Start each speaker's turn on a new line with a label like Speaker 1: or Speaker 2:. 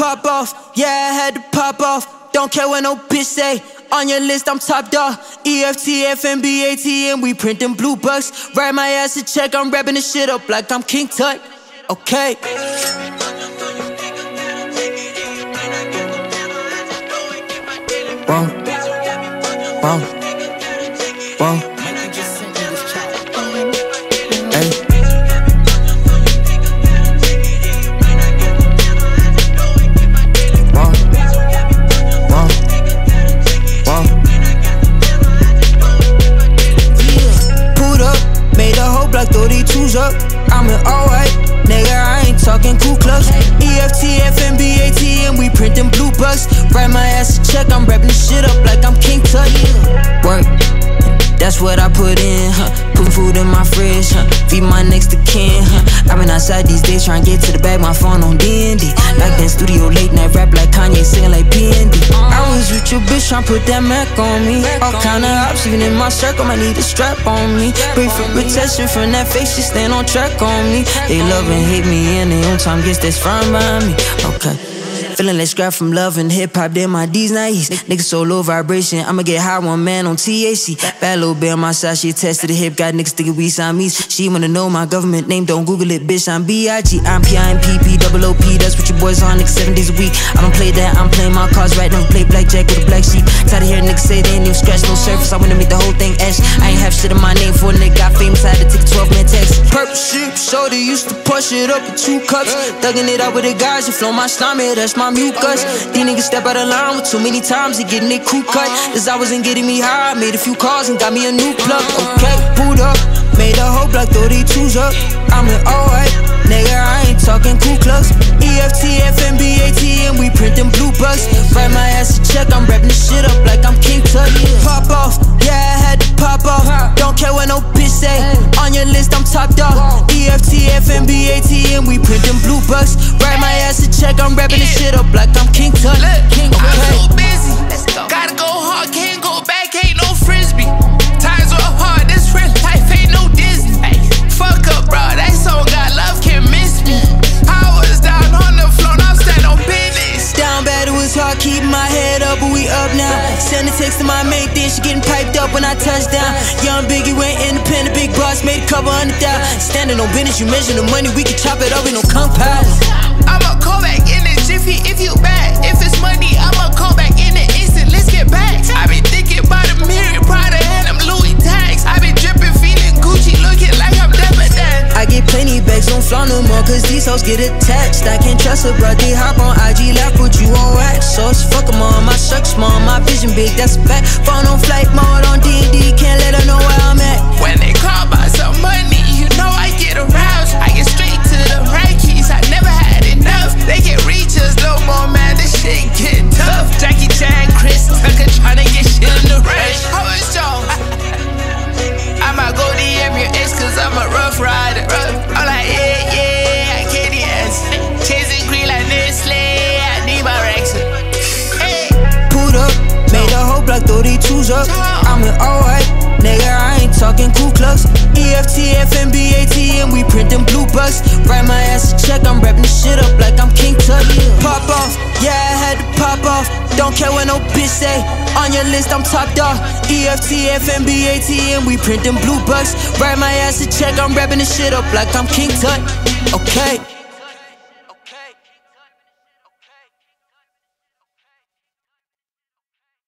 Speaker 1: pop off, yeah, I had to pop off. Don't care what no bitch say. On your list, I'm top dog. EFT, FNB, ATM, we print them blue bucks. Write my ass a check, I'm wrapping this shit up like I'm King Tut. Okay. Whoa, whoa, whoa. Throw these twos up, I'm in all white. Nigga, I ain't talking Ku Klux. EFT, FNB, ATM, we print them blue bucks. Write my ass a check, I'm wrapping this shit up like I'm King Tut. Work, that's what I put in, Putting food in my fridge, Feed my next to kin, I've been outside these days trying to get to the bag, my phone on D&D. Like that studio late night rap like Kanye singing like PND. I was with your bitch trying to put that Mac on me. All kind of ops, even in my circle, might need a strap on me. Pray for protection from that face, she stand on track on me. They love and hate me and they own time gets that's fine by me. Okay. Feeling like scrap from love and hip-hop, then my D's nice. Niggas so low vibration, I'ma get high one man on THC. Bad little bitch on my side, she attached to the hip. Got niggas thinking we Siamese. She wanna know my government name, don't Google it, bitch, I'm B.I.G. I'm P.I.M.P.P. double O.P. That's what your boys on, niggas 7 days a week. I don't play that, I'm playing my cards right now. Play blackjack with a black sheep. Tired of hearing niggas say they ain't even scratch no surface. I wanna make the whole thing ash. I ain't have shit in my name for a nigga got famous, I had to take a 12-man taxi. Purple shit, shoulder used to push it up with 2 cups. Thugging it up with the guys, you flow my stomach, that's my mucus. These niggas step out of line with too many times they getting their crew cut. Cause I wasn't getting me high, made a few calls and got me a new plug. Okay, boot up, made a whole block, throw these twos up. I'm in all white, nigga, I ain't talking Ku Klux. EFT, FNB, ATM, we print them blue bucks. Write my ass a check, I'm wrapping this shit up like I'm King Tut. Pop off, yeah, I had to pop off. Don't care what no bitch say. On your list, I'm top dog. EFT, FNB, ATM, we print them blue bucks. Write my ass a check, I'm wrapping this shit up like I'm King Tut.
Speaker 2: I'm so busy, gotta go hard, can't go back, ain't no frisbee. Times were hard, this real life ain't no Disney. Fuck up, bro, that song got love, can't miss me. I was down on the floor, now I'm standing on business.
Speaker 1: Down bad, it was hard, keeping my head up, but we up now. Send a text to my main thing, she getting piped up when I touch down. Young Biggie went independent, big boss, made a couple $100,000. Standing on business, you measure the money, we can chop it up, we no compound.
Speaker 2: I'ma call back in a jiffy if you bad. If it's money, I'ma call back in an instant, let's get back. I been thinking about a million, Prada and them Louis tags. I been dripping, feeling Gucci, looking like I'm Dapper Dan.
Speaker 1: I get plenty bags, don't flaunt no more, cause these hoes get attached. I can't trust her, bro, they hop on IG, left put you on wax. So it's fuck 'em all, my shirt small, my vision big, that's a fact. Phone on flight mode, on D&D, can't let her know where I'm at.
Speaker 2: When they call about some money, you know I get aroused. I get straight to the right keys, I never had enough. They can't reach us no more, man, this shit get tough. Jackie Chan, Chris Tucker, tryna get shit in the rush. How is Jones? I'ma go DM your ex cause I'm a rough rider. I'm like, yeah, I can't answer. Chasing green like Nestle, I need my Rex. Hey.
Speaker 1: Pulled up, made a whole block, throw these twos up. I'm in all white, nigga, I ain't talking Ku Klux. EFT, FNB, ATM, we print them blue bucks. Write my ass a check, I'm wrapping this shit up like I'm King Tut. Pop off, yeah, I had to pop off. Don't care what no bitch say. On your list, I'm top dog. EFT, FNB, ATM, we print them blue bucks. Write my ass a check, I'm wrapping this shit up like I'm King Tut. Okay.